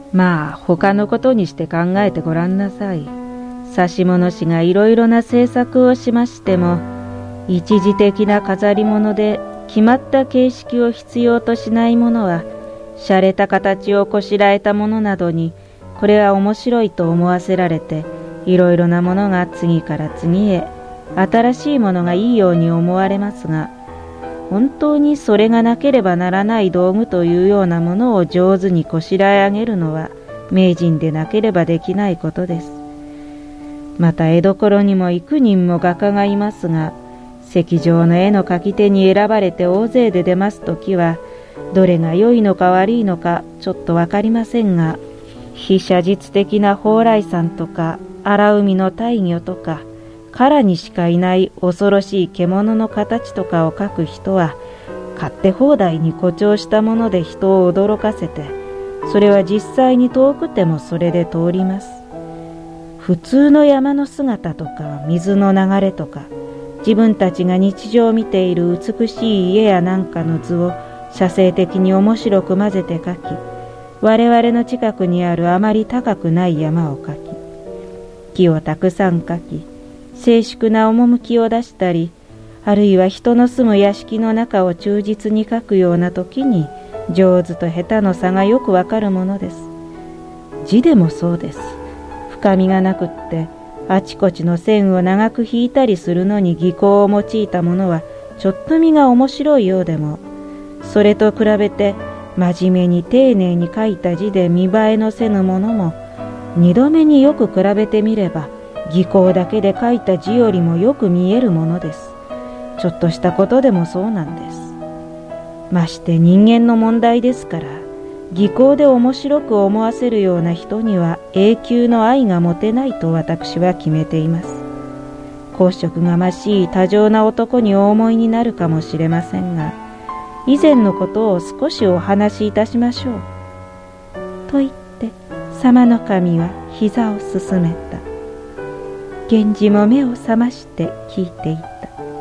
まあ他のことにして考えてごらんなさい。指物師がいろいろな制作をしましても、一時的な飾り物で決まった形式を必要としないものは、洒落た形をこしらえたものなどに、これは面白いと思わせられて、いろいろなものが次から次へ、新しいものがいいように思われますが、本当にそれがなければならない道具というようなものを上手にこしらえ上げるのは、名人でなければできないことです。また江戸頃にも幾人も画家がいますが、石上の絵の描き手に選ばれて大勢で出ますときは、どれが良いのか悪いのかちょっとわかりませんが、非写実的な蓬莱山とか荒海の大魚とか、唐にしかいない恐ろしい獣の形とかを描く人は、勝手放題に誇張したもので人を驚かせて、それは実際に遠くてもそれで通ります。普通の山の姿とか水の流れとか、自分たちが日常見ている美しい家やなんかの図を写生的に面白く混ぜて描き、我々の近くにあるあまり高くない山を描き、木をたくさん描き、静粛な趣を出したり、あるいは人の住む屋敷の中を忠実に描くような時に、上手と下手の差がよくわかるものです。字でもそうです。深みがなくって、あちこちの線を長く引いたりするのに技巧を用いたものは、ちょっと見が面白いようでも、それと比べて真面目に丁寧に書いた字で見栄えのせぬものも、二度目によく比べてみれば、技巧だけで書いた字よりもよく見えるものです。ちょっとしたことでもそうなんです。まして人間の問題ですから、技巧で面白く思わせるような人には永久の愛が持てないと私は決めています。好色がましい多情な男にお思いになるかもしれませんが、以前のことを少しお話しいたしましょう。と言って、様の神は膝をすすめた。源氏も目を覚まして聞いていた。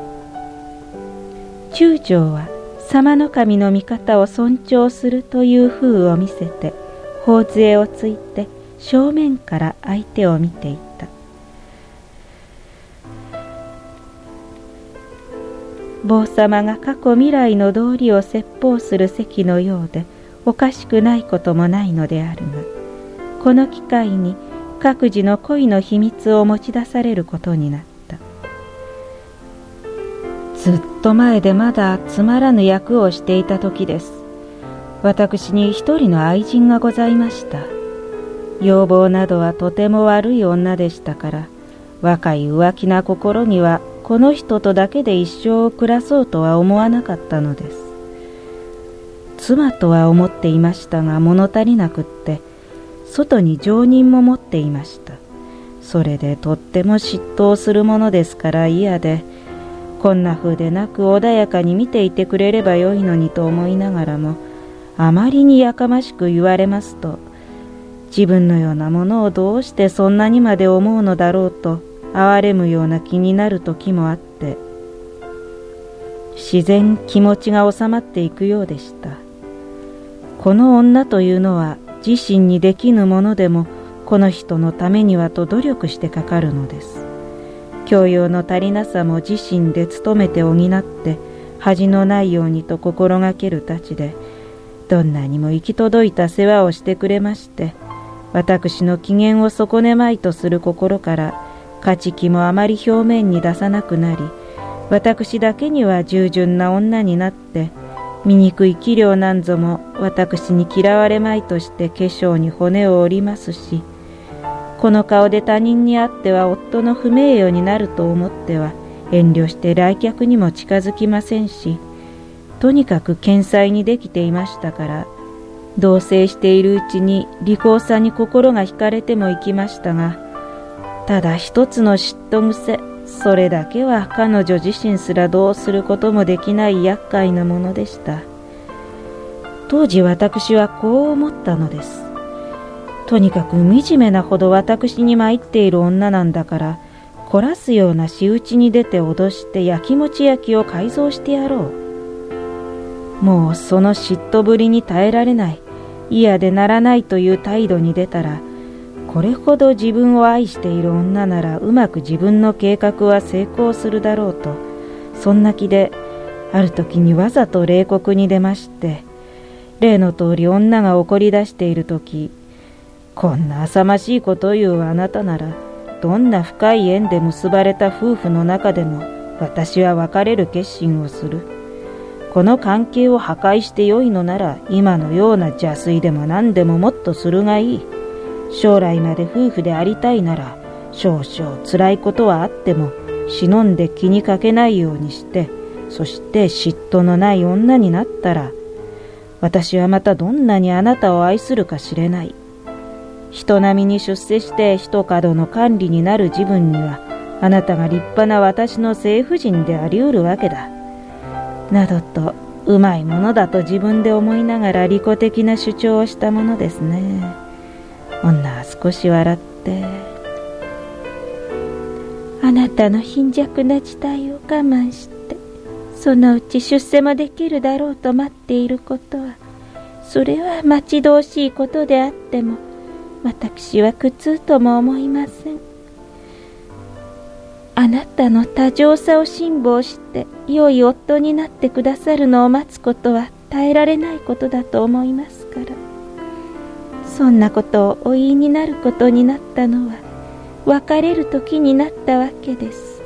中将は様の神の味方を尊重するという風を見せて、頬杖をついて正面から相手を見ていた。坊様が過去未来の道理を説法する席のようで、おかしくないこともないのであるが、この機会に各自の恋の秘密を持ち出されることになった。ずっと前でまだつまらぬ役をしていた時です。私に一人の愛人がございました。容貌などはとても悪い女でしたから、若い浮気な心にはこの人とだけで一生を暮らそうとは思わなかったのです。妻とは思っていましたが物足りなくって、外に情人も持っていました。それでとっても嫉妬するものですから嫌で、こんな風でなく穏やかに見ていてくれればよいのにと思いながらも、あまりにやかましく言われますと、自分のようなものをどうしてそんなにまで思うのだろうと哀れむような気になる時もあって、自然気持ちが収まっていくようでした。この女というのは自身にできぬものでもこの人のためにはと努力してかかるのです。教養の足りなさも自身で努めて補って恥のないようにと心がけるたちで、どんなにも行き届いた世話をしてくれまして、私の機嫌を損ねまいとする心から勝ち気もあまり表面に出さなくなり、私だけには従順な女になって、醜い器量なんぞも私に嫌われまいとして化粧に骨を折りますし、この顔で他人に会っては夫の不名誉になると思っては遠慮して来客にも近づきませんし、とにかく謙遜にできていましたから、同棲しているうちに利口さに心が惹かれてもいきましたが、ただ一つの嫉妬癖、それだけは彼女自身すらどうすることもできない厄介なものでした。当時私はこう思ったのです。とにかく惨めなほど私に参っている女なんだから、凝らすような仕打ちに出て脅して焼きもち焼きを改造してやろう。もうその嫉妬ぶりに耐えられない。 嫌でならないという態度に出たら、これほど自分を愛している女ならうまく自分の計画は成功するだろうと、そんな気である時にわざと冷酷に出まして、例の通り女が怒り出している時、こんな浅ましいことを言うあなたなら、どんな深い縁で結ばれた夫婦の中でも私は別れる決心をする。この関係を破壊してよいのなら、今のような邪推でも何でももっとするがいい。将来まで夫婦でありたいなら、少々辛いことはあっても忍んで気にかけないようにして、そして嫉妬のない女になったら、私はまたどんなにあなたを愛するかしれない。人並みに出世して一角の管理になる自分には、あなたが立派な私の正婦人であり得るわけだ。などと、うまいものだと自分で思いながら利己的な主張をしたものですね。女は少し笑って、あなたの貧弱な事態を我慢して、そのうち出世もできるだろうと待っていることは、それは待ち遠しいことであっても、私は苦痛とも思いません。あなたの多情さを辛抱して良い夫になってくださるのを待つことは耐えられないことだと思いますから、そんなことをお言いになることになったのは別れる時になったわけです。